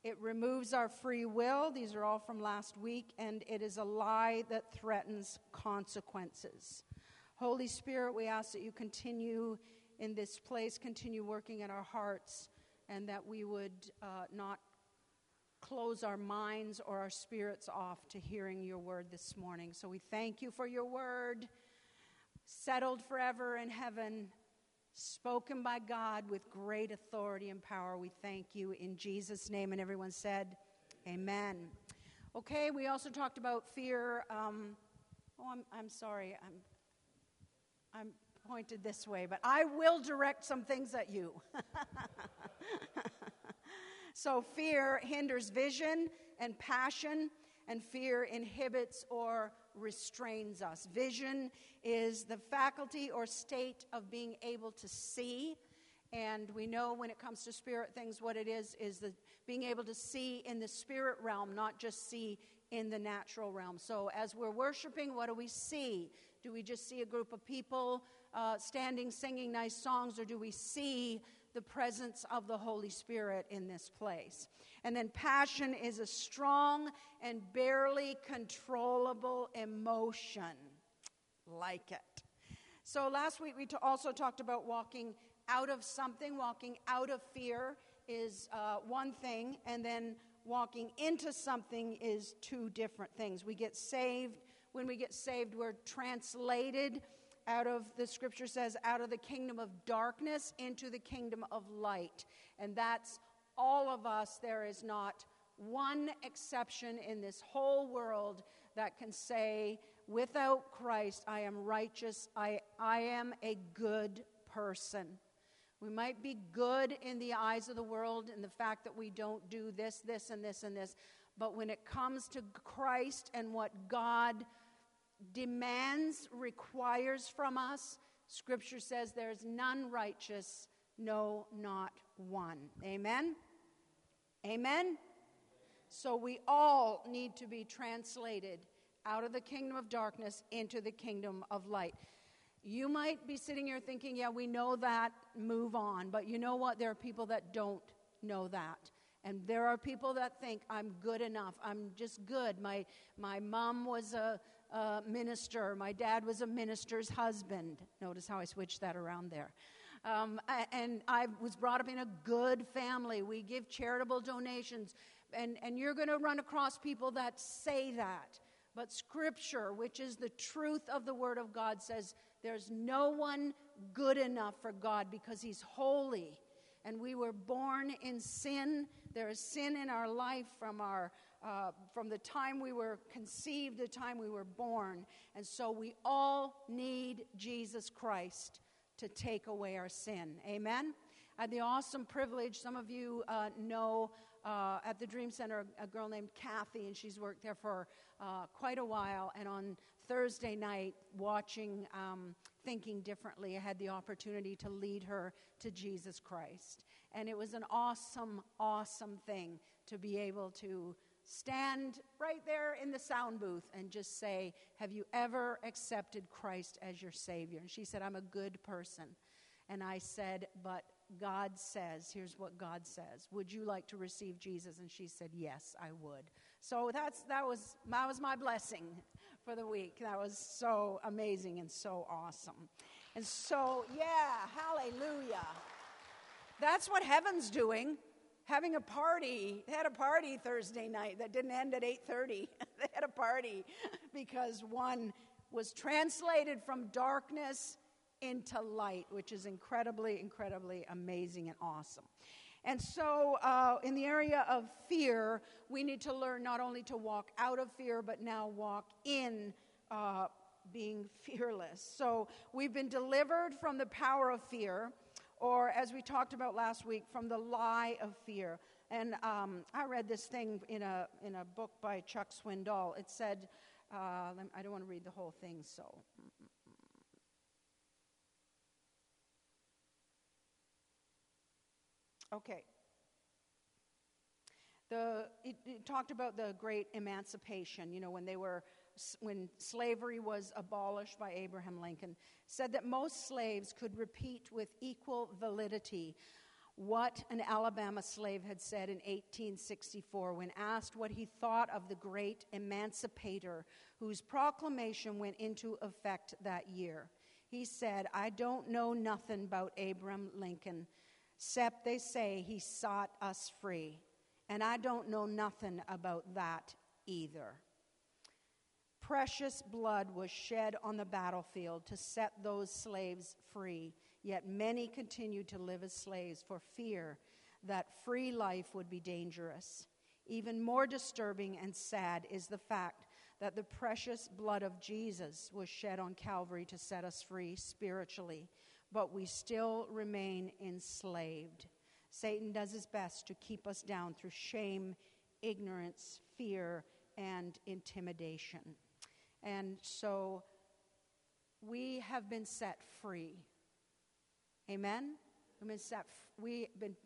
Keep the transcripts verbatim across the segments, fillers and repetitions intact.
It removes our free will. These are all from last week. And it is a lie that threatens consequences. Holy Spirit, we ask that you continue in this place, continue working in our hearts, and that we would uh, not close our minds or our spirits off to hearing your word this morning. So we thank you for your word, settled forever in heaven, spoken by God with great authority and power. We thank you in Jesus' name. And everyone said, amen. Okay, we also talked about fear. Um, oh, I'm, I'm sorry. I'm, I'm pointed this way, but I will direct some things at you. So fear hinders vision and passion, and fear inhibits or restrains us. Vision is the faculty or state of being able to see. And we know when it comes to spirit things, what it is, is the being able to see in the spirit realm, not just see in the natural realm. So as we're worshiping, what do we see? Do we just see a group of people uh, standing, singing nice songs, or do we see the presence of the Holy Spirit in this place? And then passion is a strong and barely controllable emotion. Like it. So last week we t- also talked about walking out of something. Walking out of fear is uh, one thing, and then walking into something is two different things. We get saved. When we get saved, we're translated out of, the scripture says, out of the kingdom of darkness into the kingdom of light. And that's all of us. There is not one exception in this whole world that can say, without Christ, I am righteous. I, I am a good person. We might be good in the eyes of the world in the fact that we don't do this, this, and this, and this. But when it comes to Christ and what God demands, requires from us, Scripture says there's none righteous, no, not one. Amen? Amen? So we all need to be translated out of the kingdom of darkness into the kingdom of light. You might be sitting here thinking, yeah, we know that, move on. But you know what? There are people that don't know that. And there are people that think, I'm good enough. I'm just good. My my mom was a, a minister. My dad was a minister's husband. Notice how I switched that around there. Um, and I was brought up in a good family. We give charitable donations. And, and you're going to run across people that say that. But Scripture, which is the truth of the Word of God, says there's no one good enough for God because He's holy. And we were born in sin. There is sin in our life from our uh, from the time we were conceived, the time we were born. And so we all need Jesus Christ to take away our sin. Amen? I had the awesome privilege, some of you uh, know uh, at the Dream Center, a girl named Kathy, and she's worked there for uh, quite a while. And on Thursday night, watching um, Thinking Differently, I had the opportunity to lead her to Jesus Christ. And it was an awesome, awesome thing to be able to stand right there in the sound booth and just say, have you ever accepted Christ as your Savior? And she said, I'm a good person. And I said, but God says, here's what God says. Would you like to receive Jesus? And she said, yes, I would. So that's that was that was my blessing for the week. That was so amazing and so awesome. And so, yeah, hallelujah. That's what heaven's doing. Having a party. They had a party Thursday night that didn't end at eight thirty. They had a party because one was translated from darkness into light, which is incredibly, incredibly amazing and awesome. And so uh, in the area of fear, we need to learn not only to walk out of fear, but now walk in uh, being fearless. So we've been delivered from the power of fear, or as we talked about last week, from the lie of fear. And um, I read this thing in a in a book by Chuck Swindoll. It said, uh, I don't want to read the whole thing, so... Okay. The it, it talked about the great emancipation, you know, when they were when slavery was abolished by Abraham Lincoln, said that most slaves could repeat with equal validity, what an Alabama slave had said in eighteen sixty-four when asked what he thought of the great emancipator whose proclamation went into effect that year. He said, "I don't know nothing about Abraham Lincoln, except they say he sought us free. And I don't know nothing about that either." Precious blood was shed on the battlefield to set those slaves free, yet many continued to live as slaves for fear that free life would be dangerous. Even more disturbing and sad is the fact that the precious blood of Jesus was shed on Calvary to set us free spiritually, but we still remain enslaved. Satan does his best to keep us down through shame, ignorance, fear, and intimidation. And so we have been set free. Amen? We've been set, we've been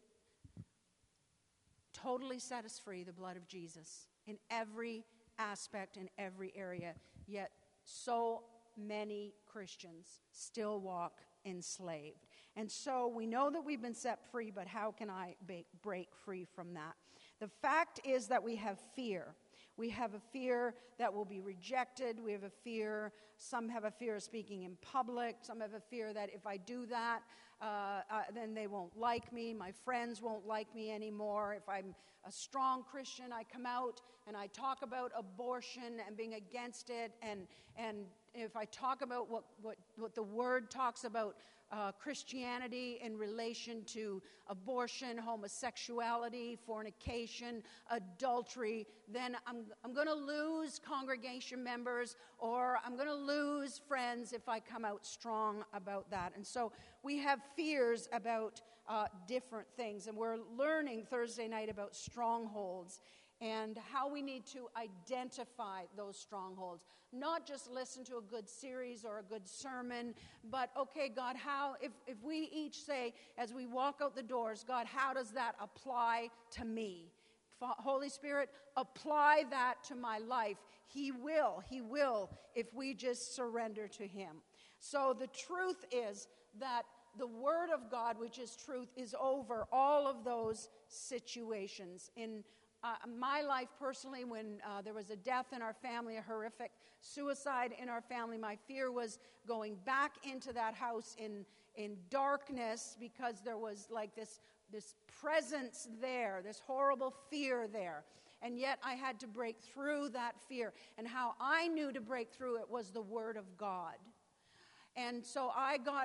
totally set us free, the blood of Jesus, in every aspect, in every area. Yet so many Christians still walk enslaved. And so we know that we've been set free, but how can I be, break free from that? The fact is that we have fear. We have a fear that will be rejected. We have a fear, some have a fear of speaking in public. Some have a fear that if I do that, uh, uh, then they won't like me. My friends won't like me anymore. If I'm a strong Christian, I come out and I talk about abortion and being against it. And and if I talk about what, what, what the Word talks about, Uh, Christianity in relation to abortion, homosexuality, fornication, adultery, then I'm, I'm going to lose congregation members, or I'm going to lose friends if I come out strong about that. And so we have fears about uh, different things, and we're learning Thursday night about strongholds and how we need to identify those strongholds. Not just listen to a good series or a good sermon, but, okay, God, how, if, if we each say, as we walk out the doors, God, how does that apply to me? Holy Spirit, apply that to my life. He will, He will, if we just surrender to Him. So the truth is that the Word of God, which is truth, is over all of those situations. In Uh, my life personally, when uh, there was a death in our family, a horrific suicide in our family, my fear was going back into that house in in darkness, because there was like this this presence there, this horrible fear there. And yet I had to break through that fear. And how I knew to break through it was the Word of God. And so I got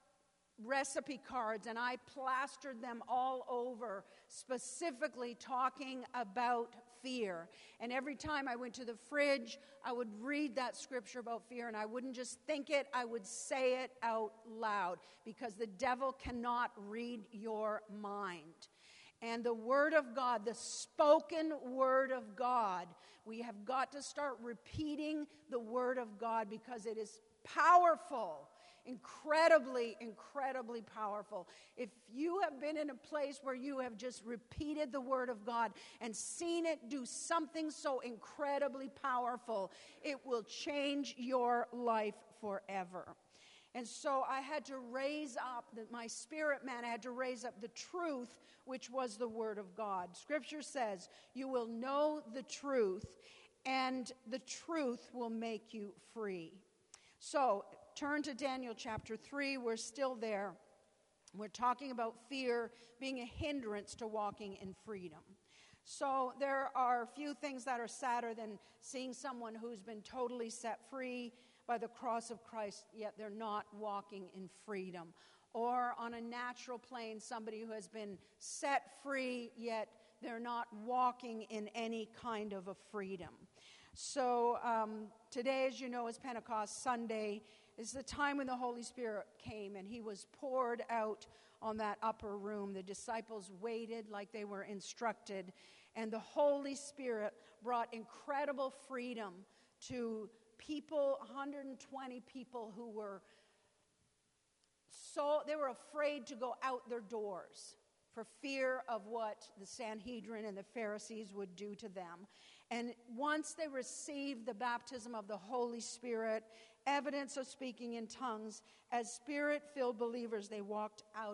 recipe cards, and I plastered them all over, specifically talking about fear. And every time I went to the fridge, I would read that scripture about fear, and I wouldn't just think it, I would say it out loud, because the devil cannot read your mind. And the Word of God, the spoken Word of God, we have got to start repeating the Word of God, because it is powerful. Incredibly, incredibly powerful. If you have been in a place where you have just repeated the Word of God and seen it do something so incredibly powerful, it will change your life forever. And so I had to raise up, the, my spirit man, I had to raise up the truth, which was the Word of God. Scripture says, you will know the truth, and the truth will make you free. So, turn to Daniel chapter three. We're still there. We're talking about fear being a hindrance to walking in freedom. So there are a few things that are sadder than seeing someone who's been totally set free by the cross of Christ, yet they're not walking in freedom. Or on a natural plane, somebody who has been set free, yet they're not walking in any kind of a freedom. So um, today, as you know, is Pentecost Sunday. Is the time when the Holy Spirit came and He was poured out on that upper room. The disciples waited like they were instructed, and the Holy Spirit brought incredible freedom to people, one hundred twenty people who were so, they were afraid to go out their doors for fear of what the Sanhedrin and the Pharisees would do to them. And once they received the baptism of the Holy Spirit, evidence of speaking in tongues, as Spirit-filled believers, they walked out of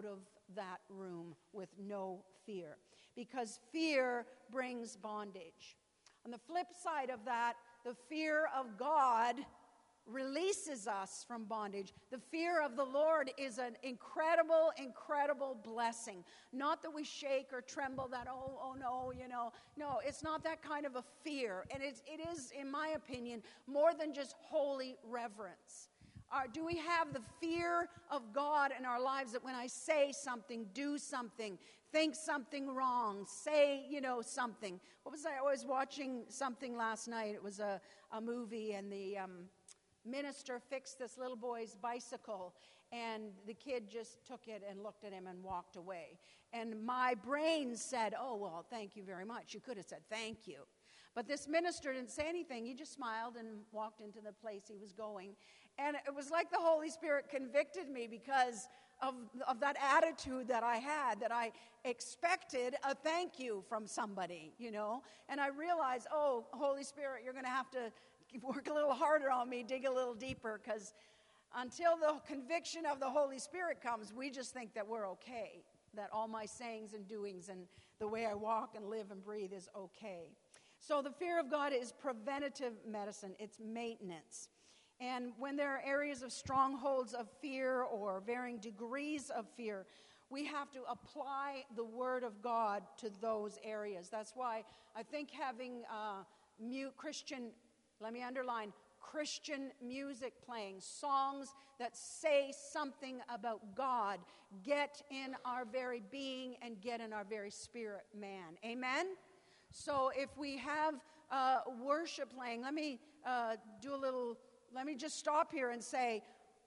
that room with no fear, because fear brings bondage. On the flip side of that, the fear of God releases us from bondage. The fear of the Lord is an incredible, incredible blessing. Not that we shake or tremble that, oh, oh no, you know. No, it's not that kind of a fear. And it, it is, in my opinion, more than just holy reverence. Uh, do we have the fear of God in our lives that when I say something, do something, think something wrong, say, you know, something? What was I, I was watching something last night. It was a, a movie, and the um, minister fixed this little boy's bicycle, and the kid just took it and looked at him and walked away. And my brain said, oh, well, thank you very much. You could have said thank you. But this minister didn't say anything. He just smiled and walked into the place he was going. And it was like the Holy Spirit convicted me because of, of that attitude that I had, that I expected a thank you from somebody, you know. And I realized, oh, Holy Spirit, you're going to have to work a little harder on me, dig a little deeper, because until the conviction of the Holy Spirit comes, we just think that we're okay, that all my sayings and doings and the way I walk and live and breathe is okay. So the fear of God is preventative medicine. It's maintenance. And when there are areas of strongholds of fear or varying degrees of fear, we have to apply the Word of God to those areas. That's why I think having uh, mute Christian, let me underline, Christian music playing, songs that say something about God, get in our very being and get in our very spirit man. Amen? So if we have uh, worship playing, let me uh, do a little, let me just stop here and say,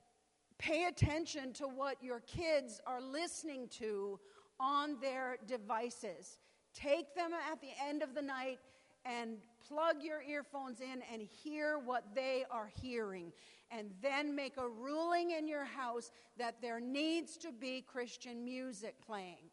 pay attention to what your kids are listening to on their devices. Take them at the end of the night and plug your earphones in and hear what they are hearing. And then make a ruling in your house that there needs to be Christian music playing.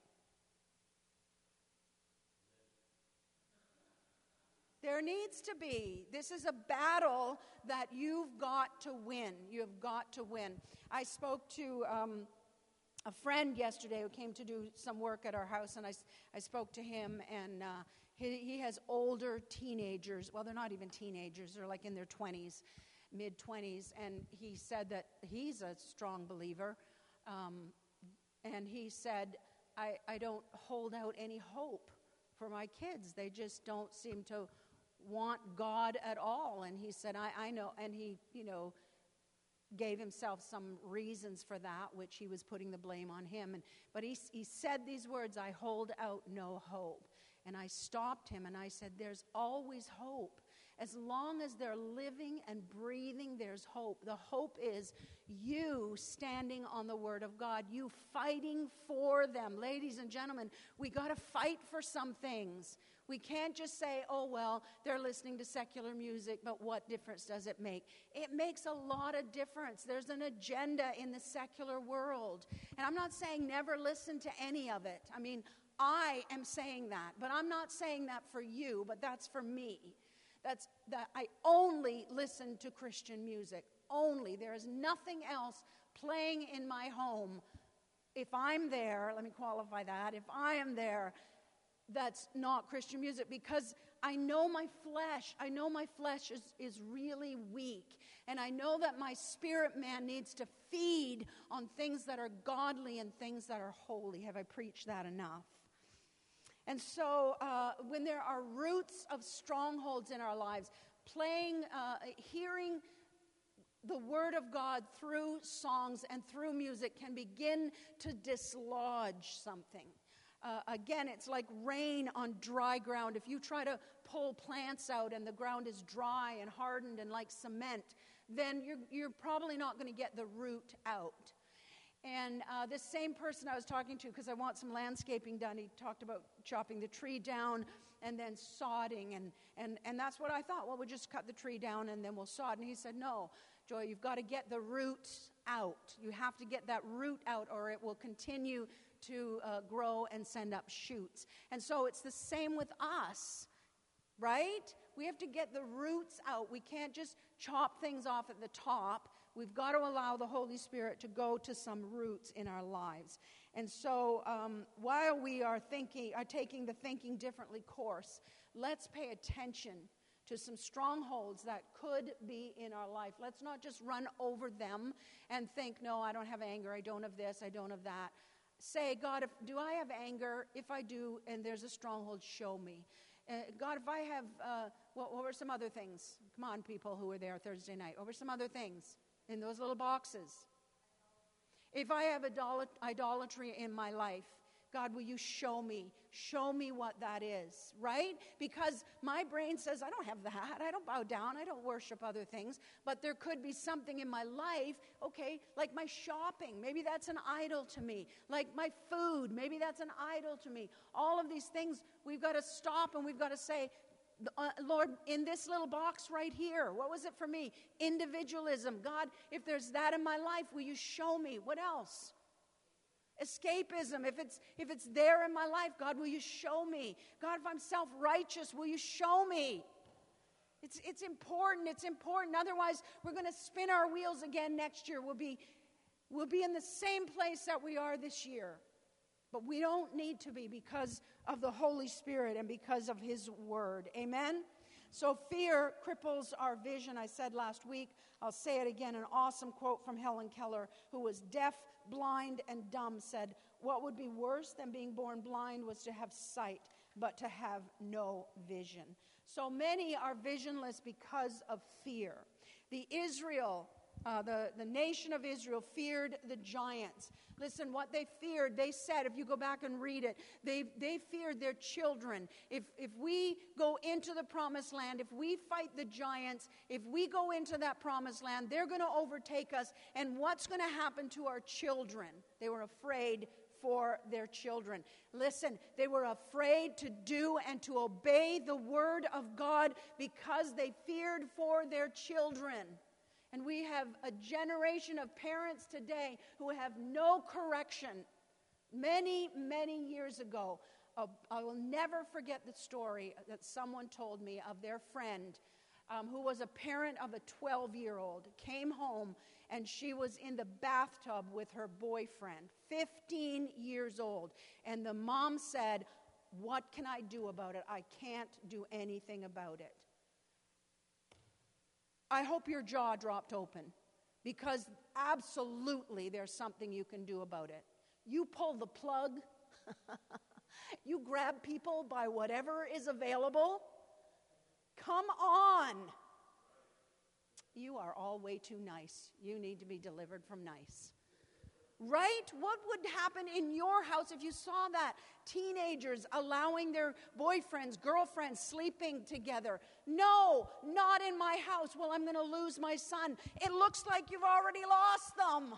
There needs to be. This is a battle that you've got to win. You've got to win. I spoke to um, a friend yesterday who came to do some work at our house, and I, I spoke to him, and uh, he, he has older teenagers. Well, they're not even teenagers. They're like in their twenties, mid-twenties, and he said that he's a strong believer, um, and he said, I, I don't hold out any hope for my kids. They just don't seem to want God at all. And he said, I, I know, and he, you know, gave himself some reasons for that, which he was putting the blame on him. And but he, he said these words, I hold out no hope. And I stopped him and I said, there's always hope. As long as they're living and breathing, there's hope. The hope is you standing on the Word of God, you fighting for them. Ladies and gentlemen, we got to fight for some things. We can't just say, oh, well, they're listening to secular music, but what difference does it make? It makes a lot of difference. There's an agenda in the secular world. And I'm not saying never listen to any of it. I mean, I am saying that, but I'm not saying that for you, but that's for me. That's that I only listen to Christian music. Only. There is nothing else playing in my home. If I'm there, let me qualify that, if I am there, that's not Christian music, because I know my flesh. I know my flesh is, is really weak. And I know that my spirit man needs to feed on things that are godly and things that are holy. Have I preached that enough? And so uh, when there are roots of strongholds in our lives, playing, uh, hearing the Word of God through songs and through music can begin to dislodge something. Uh, again, it's like rain on dry ground. If you try to pull plants out and the ground is dry and hardened and like cement, then you're, you're probably not going to get the root out. And uh, this same person I was talking to, because I want some landscaping done, he talked about chopping the tree down and then sodding. And, and, and that's what I thought. Well, we'll just cut the tree down and then we'll sod. And he said, no, Joy, you've got to get the roots out. You have to get that root out or it will continue to uh, grow and send up shoots. And so it's the same with us, right? We have to get the roots out. We can't just chop things off at the top. We've got to allow the Holy Spirit to go to some roots in our lives. And so um, while we are thinking, are taking the thinking differently course, let's pay attention to some strongholds that could be in our life. Let's not just run over them and think, no, I don't have anger, I don't have this, I don't have that. Say, God, if, do I have anger? If I do, and there's a stronghold, show me. Uh, God, if I have, uh, what, what were some other things? Come on, people who were there Thursday night. What were some other things in those little boxes? If I have idolat- idolatry in my life, God, will you show me? Show me what that is, right? Because my brain says, I don't have that. I don't bow down. I don't worship other things. But there could be something in my life, okay, like my shopping. Maybe that's an idol to me. Like my food. Maybe that's an idol to me. All of these things, we've got to stop and we've got to say, Uh, Lord, in this little box right here, what was it for me? Individualism. God, if there's that in my life, will you show me? What else? Escapism. If it's if it's there in my life, God, will you show me? God, if I'm self-righteous, will you show me? It's it's important. It's important. Otherwise, we're going to spin our wheels again next year. We'll be we'll be in the same place that we are this year. But we don't need to be because of the Holy Spirit and because of His Word. Amen? So fear cripples our vision. I said last week, I'll say it again, an awesome quote from Helen Keller, who was deaf, blind, and dumb, said, what would be worse than being born blind was to have sight, but to have no vision. So many are visionless because of fear. The Israel, uh, the, the nation of Israel feared the giants. Listen, what they feared, they said, if you go back and read it, they, they feared their children. If, if we go into the promised land, if we fight the giants, if we go into that promised land, they're going to overtake us. And what's going to happen to our children? They were afraid for their children. Listen, they were afraid to do and to obey the word of God because they feared for their children. And we have a generation of parents today who have no correction. Many, many years ago, uh, I will never forget the story that someone told me of their friend um, who was a parent of a twelve-year-old, came home, and she was in the bathtub with her boyfriend, fifteen years old. And the mom said, what can I do about it? I can't do anything about it. I hope your jaw dropped open, because absolutely there's something you can do about it. You pull the plug. You grab people by whatever is available. Come on. You are all way too nice. You need to be delivered from nice. Right? What would happen in your house if you saw that? Teenagers allowing their boyfriends, girlfriends sleeping together. No, not in my house. Well, I'm going to lose my son. It looks like you've already lost them.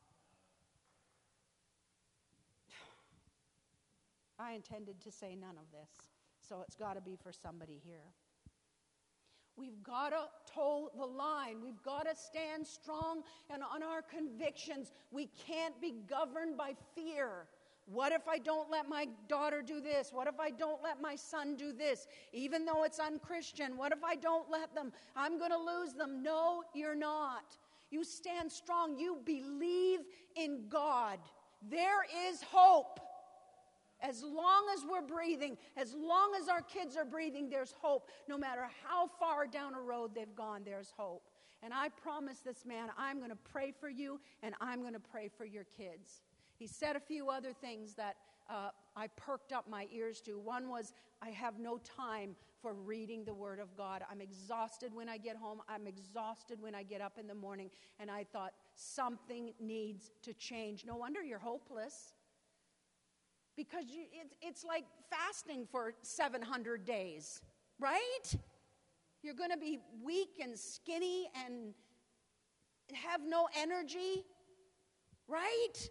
I intended to say none of this, so it's got to be for somebody here. We've got to toe the line. We've got to stand strong and on our convictions. We can't be governed by fear. What if I don't let my daughter do this? What if I don't let my son do this? Even though it's unchristian, what if I don't let them? I'm going to lose them. No, you're not. You stand strong. You believe in God. There is hope. As long as we're breathing, as long as our kids are breathing, there's hope. No matter how far down a road they've gone, there's hope. And I promise this man, I'm going to pray for you, and I'm going to pray for your kids. He said a few other things that uh, I perked up my ears to. One was, I have no time for reading the Word of God. I'm exhausted when I get home. I'm exhausted when I get up in the morning. And I thought, something needs to change. No wonder you're hopeless. Because you, it, it's like fasting for seven hundred days, right? You're going to be weak and skinny and have no energy, right?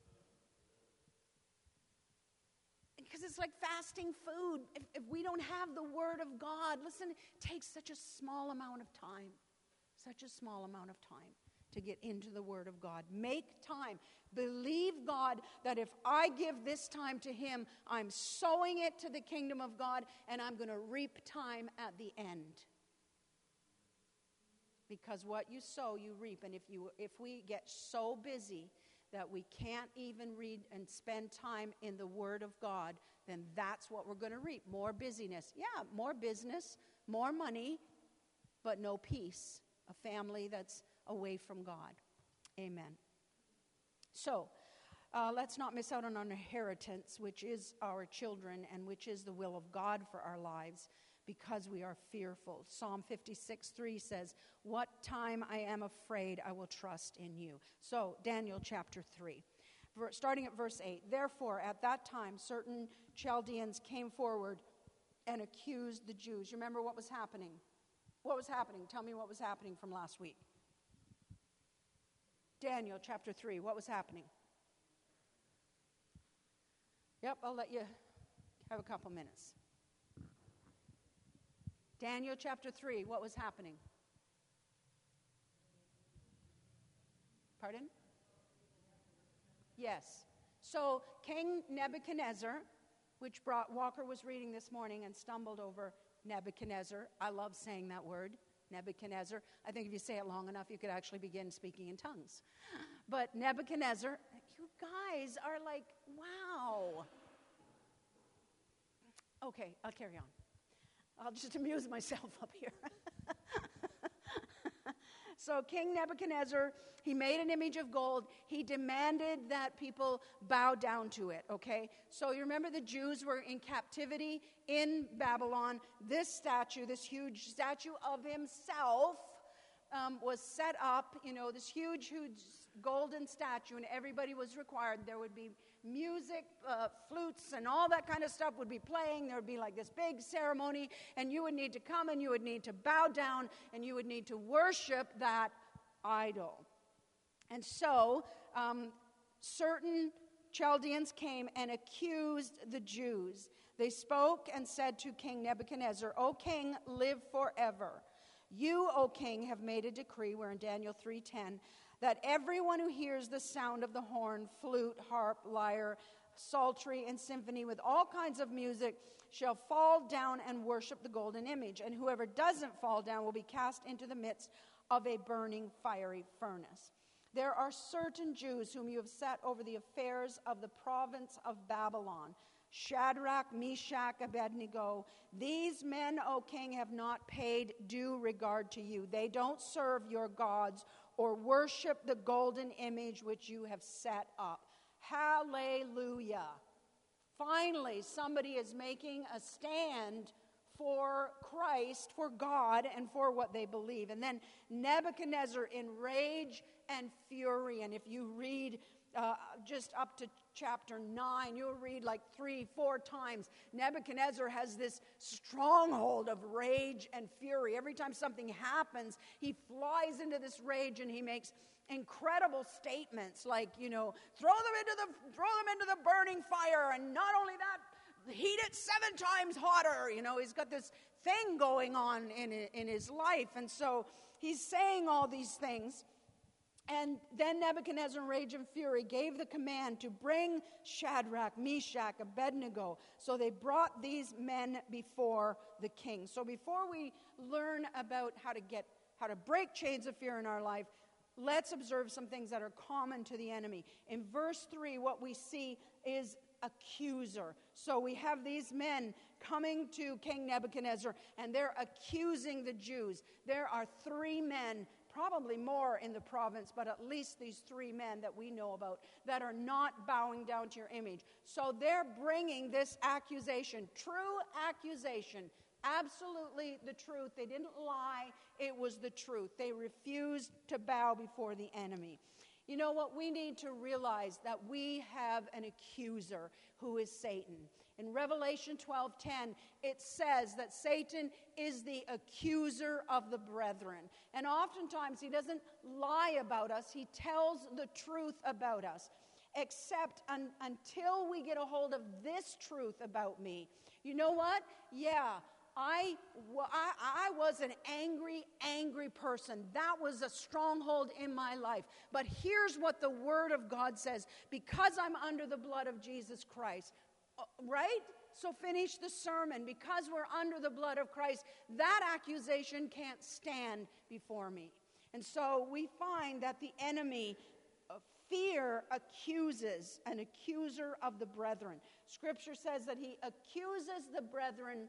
Because it's like fasting food. If, if we don't have the Word of God, listen, it takes such a small amount of time, such a small amount of time to get into the Word of God. Make time. Believe God that if I give this time to Him, I'm sowing it to the kingdom of God, and I'm going to reap time at the end. Because what you sow, you reap. And if you, if we get so busy that we can't even read and spend time in the Word of God, then that's what we're going to reap. More busyness. Yeah, more business, more money, but no peace. A family that's away from God. Amen. So, uh, let's not miss out on our inheritance, which is our children and which is the will of God for our lives, because we are fearful. Psalm fifty-six three says, "What time I am afraid, I will trust in you." So, Daniel chapter three, starting at verse eight. "Therefore, at that time, certain Chaldeans came forward and accused the Jews." You remember what was happening? What was happening? Tell me what was happening from last week. Daniel chapter three, what was happening? Yep, I'll let you have a couple minutes. Daniel chapter three, what was happening? Pardon? Yes. So King Nebuchadnezzar, which brought, Walker was reading this morning and stumbled over Nebuchadnezzar. I love saying that word, Nebuchadnezzar. I think if you say it long enough, you could actually begin speaking in tongues. But Nebuchadnezzar, you guys are like, wow. Okay, I'll carry on. I'll just amuse myself up here. So King Nebuchadnezzar, he made an image of gold. He demanded that people bow down to it, okay? So you remember the Jews were in captivity in Babylon. This statue, this huge statue of himself, um, was set up, you know, this huge, huge golden statue, and everybody was required. There would be music, uh, flutes, and all that kind of stuff would be playing. There would be like this big ceremony, and you would need to come, and you would need to bow down, and you would need to worship that idol. And so, um, certain Chaldeans came and accused the Jews. They spoke and said to King Nebuchadnezzar, "O king, live forever. You, O king, have made a decree," we're in Daniel three ten, "that everyone who hears the sound of the horn, flute, harp, lyre, psaltery, and symphony with all kinds of music shall fall down and worship the golden image. And whoever doesn't fall down will be cast into the midst of a burning fiery furnace. There are certain Jews whom you have set over the affairs of the province of Babylon, Shadrach, Meshach, Abednego. These men, O king, have not paid due regard to you. They don't serve your gods or worship the golden image which you have set up." Hallelujah. Finally, somebody is making a stand for Christ, for God, and for what they believe. And then Nebuchadnezzar, in rage and fury, and if you read uh, just up to chapter nine, you'll read like three, four times, Nebuchadnezzar has this stronghold of rage and fury. Every time something happens, he flies into this rage and he makes incredible statements like, you know, throw them into the throw them into the burning fire, and not only that, heat it seven times hotter. You know, he's got this thing going on in in his life, and so he's saying all these things. And then Nebuchadnezzar, in rage and fury, gave the command to bring Shadrach, Meshach, Abednego. So they brought these men before the king. So before we learn about how to get how to break chains of fear in our life, let's observe some things that are common to the enemy. In verse three, what we see is accuser. So we have these men coming to King Nebuchadnezzar, and they're accusing the Jews. There are three men, probably more in the province, but at least these three men that we know about, that are not bowing down to your image. So they're bringing this accusation, true accusation, absolutely the truth. They didn't lie. It was the truth. They refused to bow before the enemy. You know what? We need to realize that we have an accuser who is Satan. In Revelation twelve ten, it says that Satan is the accuser of the brethren. And oftentimes he doesn't lie about us. He tells the truth about us. Except un- until we get a hold of this truth about me. You know what? Yeah. I, I, I was an angry, angry person. That was a stronghold in my life. But here's what the Word of God says. Because I'm under the blood of Jesus Christ, right? So finish the sermon. Because we're under the blood of Christ, that accusation can't stand before me. And so we find that the enemy Fear accuses, an accuser of the brethren. Scripture says that he accuses the brethren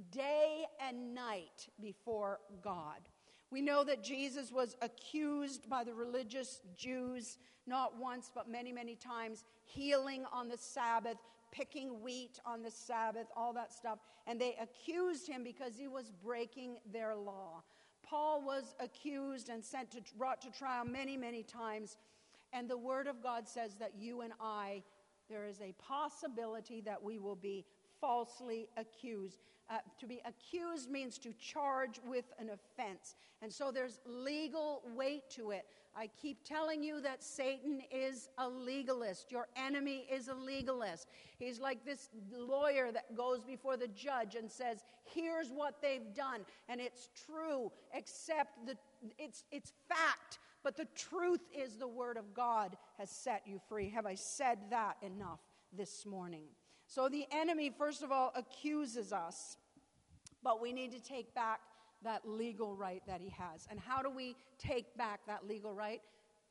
day and night before God. We know that Jesus was accused by the religious Jews, not once, but many, many times, healing on the Sabbath, picking wheat on the Sabbath, all that stuff. And they accused him because he was breaking their law. Paul was accused and sent to, brought to trial many, many times. And the Word of God says that you and I, there is a possibility that we will be falsely accused. Uh, to be accused means to charge with an offense. And so there's legal weight to it. I keep telling you that Satan is a legalist. Your enemy is a legalist. He's like this lawyer that goes before the judge and says, here's what they've done. And it's true, except the, it's, it's fact. But the truth is the Word of God has set you free. Have I said that enough this morning? So the enemy, first of all, accuses us. But we need to take back that legal right that he has. And how do we take back that legal right?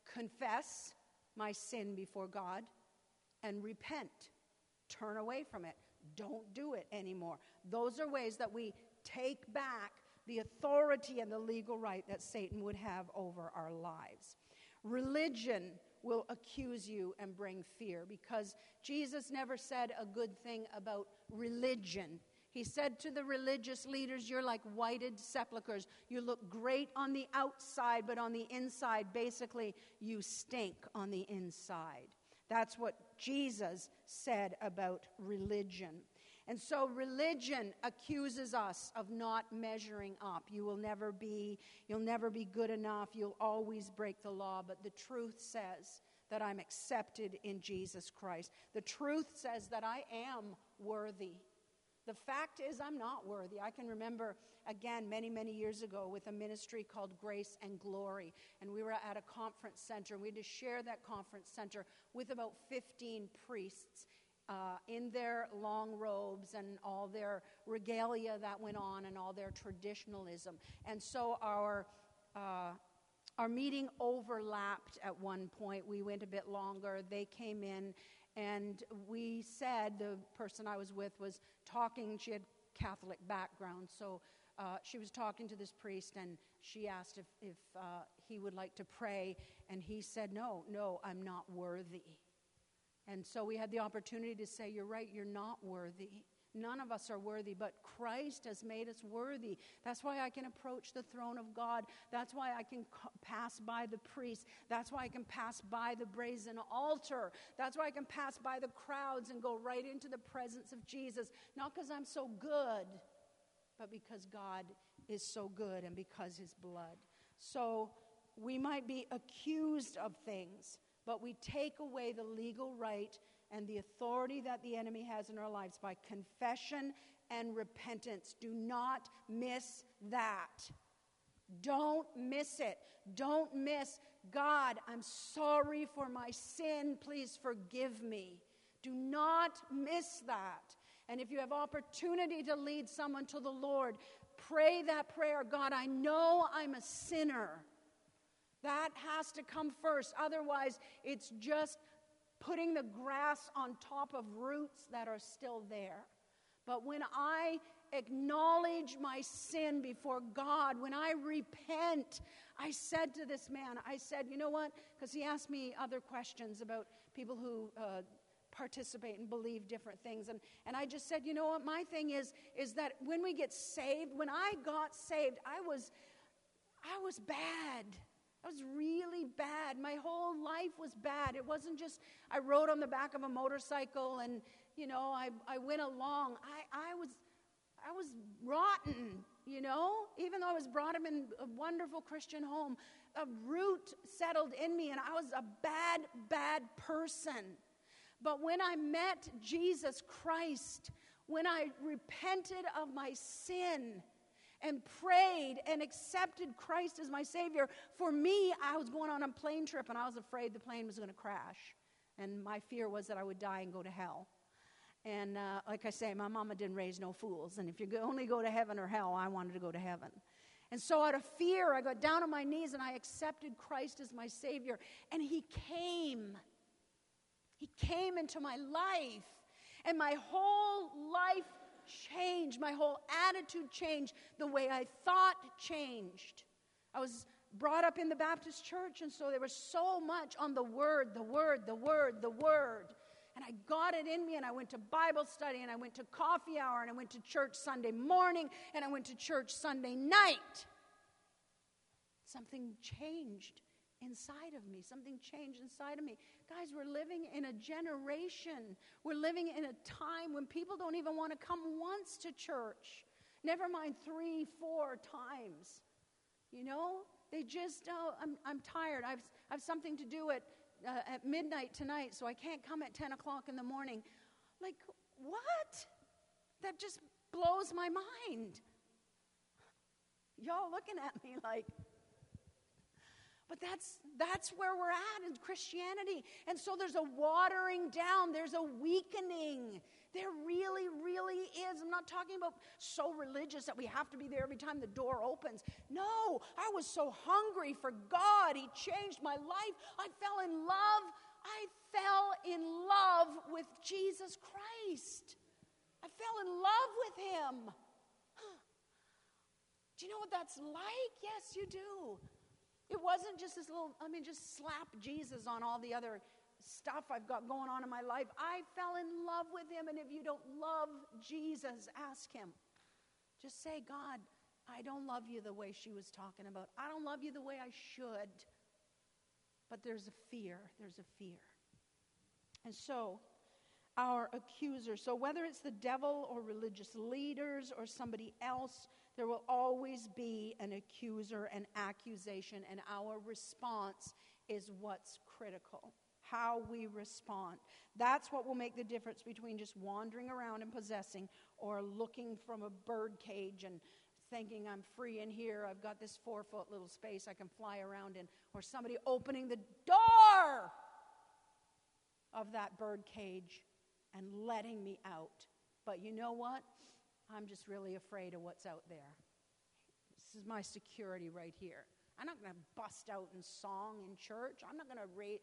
Confess my sin before God and repent. Turn away from it. Don't do it anymore. Those are ways that we take back the authority and the legal right that Satan would have over our lives. Religion will accuse you and bring fear, because Jesus never said a good thing about religion. He said to the religious leaders, you're like whited sepulchres. You look great on the outside, but on the inside, basically, you stink on the inside. That's what Jesus said about religion. And so religion accuses us of not measuring up. You will never be, you'll never be good enough. You'll always break the law. But the truth says that I'm accepted in Jesus Christ. The truth says that I am worthy. The fact is, I'm not worthy. I can remember, again, many, many years ago with a ministry called Grace and Glory. And we were at a conference center. We had to share that conference center with about fifteen priests uh, in their long robes and all their regalia that went on and all their traditionalism. And so our... Uh, Our meeting overlapped at one point. We went a bit longer. They came in, and we said, the person I was with was talking. She had Catholic background, so uh, she was talking to this priest, and she asked if, if uh, he would like to pray, and he said, no, no, I'm not worthy. And so we had the opportunity to say, you're right, you're not worthy. None of us are worthy, but Christ has made us worthy. That's why I can approach the throne of God. That's why I can pass by the priest. That's why I can pass by the brazen altar. That's why I can pass by the crowds and go right into the presence of Jesus. Not because I'm so good, but because God is so good and because his blood. So we might be accused of things, but we take away the legal right and the authority that the enemy has in our lives by confession and repentance. Do not miss that. Don't miss it. Don't miss, God, I'm sorry for my sin. Please forgive me. Do not miss that. And if you have opportunity to lead someone to the Lord, pray that prayer. God, I know I'm a sinner. That has to come first. Otherwise, it's just putting the grass on top of roots that are still there. But when I acknowledge my sin before God, when I repent, I said to this man, I said, you know what? Because he asked me other questions about people who uh, participate and believe different things. And, and I just said, you know what? My thing is, is that when we get saved, when I got saved, I was, I was bad. I was really bad. My whole life was bad. It wasn't just I rode on the back of a motorcycle and, you know, I, I went along. I, I was I was rotten, you know, even though I was brought up in a wonderful Christian home. A root settled in me, and I was a bad, bad person. But when I met Jesus Christ, when I repented of my sin and prayed and accepted Christ as my Savior, for me, I was going on a plane trip, and I was afraid the plane was going to crash. And my fear was that I would die and go to hell. And uh, like I say, my mama didn't raise no fools. And if you only go to heaven or hell, I wanted to go to heaven. And so out of fear, I got down on my knees and I accepted Christ as my Savior. And He came. He came into my life. And my whole life changed. My whole attitude changed. The way I thought changed. I was brought up in the Baptist church, and so there was so much on the Word, the Word, the Word, the Word. And I got it in me, and I went to Bible study, and I went to coffee hour, and I went to church Sunday morning, and I went to church Sunday night. Something changed inside of me. Something changed inside of me. Guys, we're living in a generation. We're living in a time when people don't even want to come once to church. Never mind three, four times. You know? They just, oh, I'm, I'm tired. I've, I have something to do at Uh, at midnight tonight, so I can't come at ten o'clock in the morning. Like, what? That just blows my mind. Y'all looking at me like, but that's that's where we're at in Christianity. And so there's a watering down, there's a weakening. There really, really is. I'm not talking about so religious that we have to be there every time the door opens. No, I was so hungry for God. He changed my life. I fell in love. I fell in love with Jesus Christ. I fell in love with Him. Do you know what that's like? Yes, you do. It wasn't just this little, I mean, just slap Jesus on all the other stuff I've got going on in my life. I fell in love with Him, and if you don't love Jesus, ask Him. Just say, God, I don't love you the way she was talking about. I don't love you the way I should. But there's a fear. There's a fear. And so, our accuser, so whether it's the devil or religious leaders or somebody else, there will always be an accuser, an accusation, and our response is what's critical. How we respond. That's what will make the difference between just wandering around and possessing or looking from a bird cage and thinking I'm free in here. I've got this four-foot little space I can fly around in. Or somebody opening the door of that bird cage and letting me out. But you know what? I'm just really afraid of what's out there. This is my security right here. I'm not going to bust out in song in church. I'm not going to rate.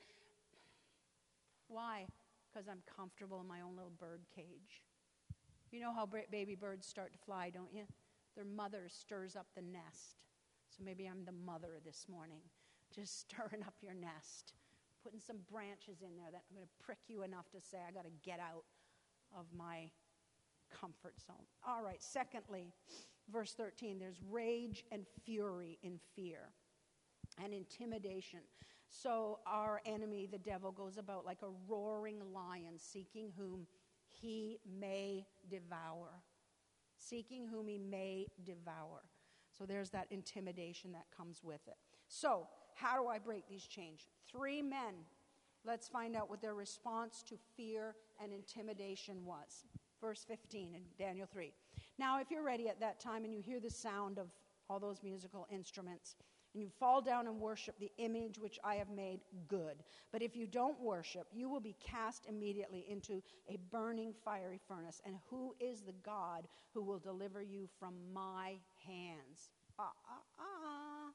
Why? Because I'm comfortable in my own little bird cage. You know how baby birds start to fly, don't you? Their mother stirs up the nest. So maybe I'm the mother this morning, just stirring up your nest, putting some branches in there that I'm going to prick you enough to say, I got to get out of my comfort zone. All right, secondly, verse thirteen, there's rage and fury in fear and intimidation. So our enemy, the devil, goes about like a roaring lion, seeking whom he may devour. Seeking whom he may devour. So there's that intimidation that comes with it. So, how do I break these chains? Three men. Let's find out what their response to fear and intimidation was. Verse fifteen in Daniel three. Now, if you're ready at that time and you hear the sound of all those musical instruments, and you fall down and worship the image which I have made, good. But if you don't worship, you will be cast immediately into a burning fiery furnace. And who is the God who will deliver you from my hands? Ah, ah, ah.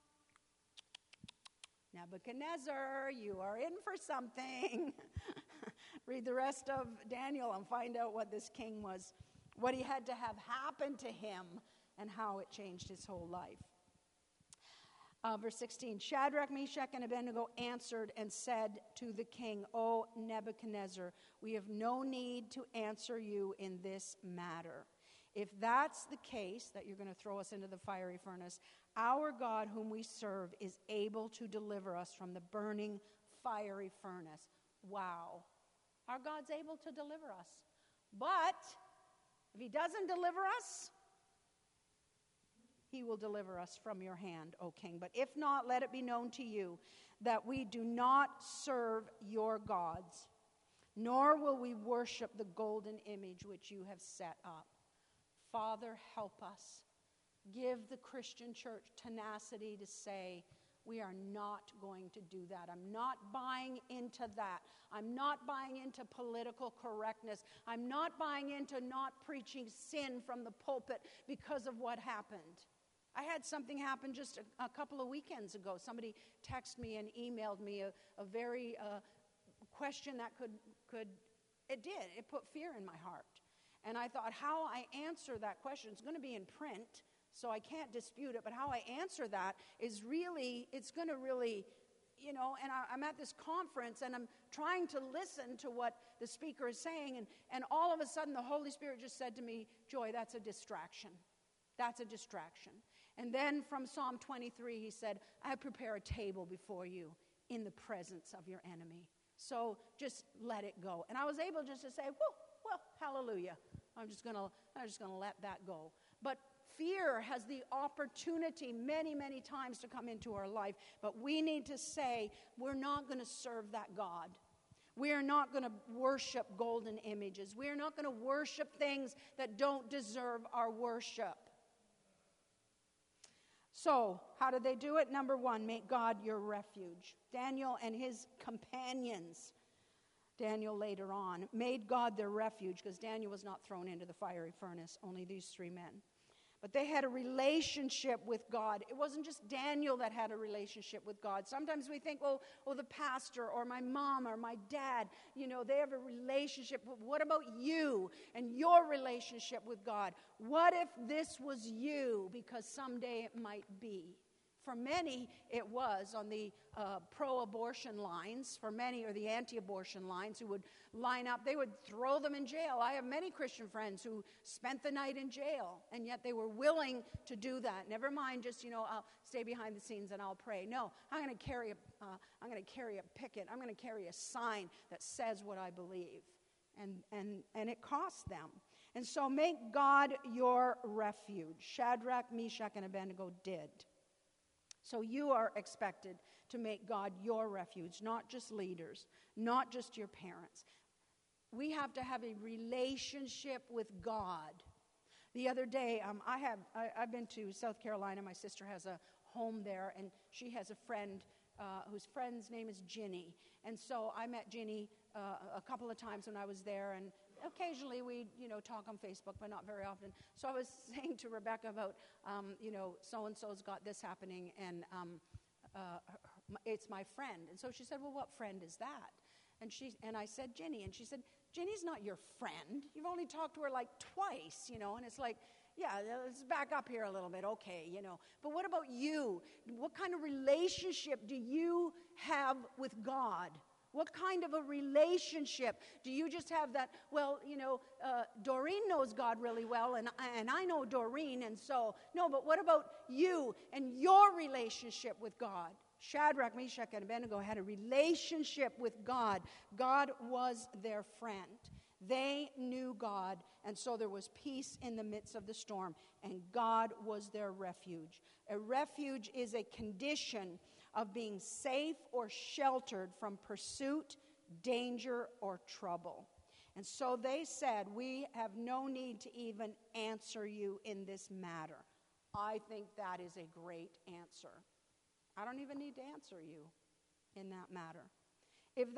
Nebuchadnezzar, you are in for something. Read the rest of Daniel and find out what this king was, what he had to have happen to him, and how it changed his whole life. Uh, verse sixteen, Shadrach, Meshach, and Abednego answered and said to the king, O Nebuchadnezzar, we have no need to answer you in this matter. If that's the case, that you're going to throw us into the fiery furnace, our God whom we serve is able to deliver us from the burning fiery furnace. Wow. Our God's able to deliver us. But if He doesn't deliver us, He will deliver us from your hand, O king. But if not, let it be known to you that we do not serve your gods, nor will we worship the golden image which you have set up. Father, help us. Give the Christian church tenacity to say, we are not going to do that. I'm not buying into that. I'm not buying into political correctness. I'm not buying into not preaching sin from the pulpit because of what happened. I had something happen just a, a couple of weekends ago. Somebody texted me and emailed me a, a very uh, question that could, could, it did. It put fear in my heart. And I thought, how I answer that question, it's going to be in print, so I can't dispute it, but how I answer that is really, it's going to really, you know, and I, I'm at this conference, and I'm trying to listen to what the speaker is saying, and, and all of a sudden the Holy Spirit just said to me, Joy, that's a distraction. That's a distraction. And then from Psalm twenty-three, he said, I prepare a table before you in the presence of your enemy. So just let it go. And I was able just to say, whoa, well, hallelujah. I'm just going to I'm just going to let that go. But fear has the opportunity many, many times to come into our life. But we need to say, we're not going to serve that God. We are not going to worship golden images. We are not going to worship things that don't deserve our worship. So, how did they do it? Number one, make God your refuge. Daniel and his companions, Daniel later on, made God their refuge because Daniel was not thrown into the fiery furnace, only these three men. But they had a relationship with God. It wasn't just Daniel that had a relationship with God. Sometimes we think, oh, oh, the pastor or my mom or my dad, you know, they have a relationship. But what about you and your relationship with God? What if this was you? Because someday it might be. For many, it was on the uh, pro-abortion lines. For many, or the anti-abortion lines, who would line up. They would throw them in jail. I have many Christian friends who spent the night in jail, and yet they were willing to do that. Never mind just, you know, I'll stay behind the scenes and I'll pray. No, I'm going to carry a, uh, I'm going to carry a picket. I'm going to carry a sign that says what I believe. And, and, and it cost them. And so make God your refuge. Shadrach, Meshach, and Abednego did. So you are expected to make God your refuge, not just leaders, not just your parents. We have to have a relationship with God. The other day, um, I have, I, I've been to South Carolina. My sister has a home there, and she has a friend uh, whose friend's name is Ginny. And so I met Ginny uh, a couple of times when I was there, and occasionally we, you know, talk on Facebook, but not very often. So I was saying to Rebecca about, um, you know, so-and-so's got this happening, and um, uh, her, it's my friend. And so she said, well, what friend is that? And she and I said, Ginny. And she said, Ginny's not your friend. You've only talked to her like twice, you know. And it's like, yeah, let's back up here a little bit. Okay, you know. But what about you? What kind of relationship do you have with God? What kind of a relationship? Do you just have that, well, you know, uh, Doreen knows God really well, and, and I know Doreen, and so, no, but what about you and your relationship with God? Shadrach, Meshach, and Abednego had a relationship with God. God was their friend. They knew God, and so there was peace in the midst of the storm, and God was their refuge. A refuge is a condition of being safe or sheltered from pursuit, danger, or trouble. And so they said, we have no need to even answer you in this matter. I think that is a great answer. I don't even need to answer you in that matter.